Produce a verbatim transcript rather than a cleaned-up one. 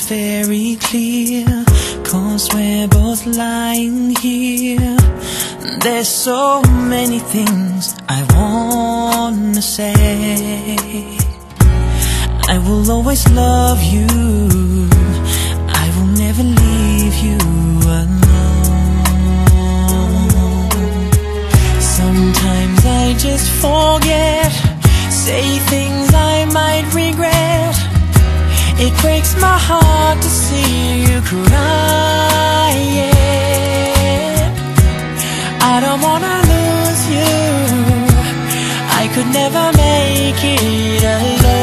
very clear, 'cause we're both lying here. There's so many things I wanna say. I will always love you, I will never leave you alone. Sometimes I just forget, say things I might regret. It breaks my heart to see you cry, yeah. I don't wanna lose you, I could never make it alone.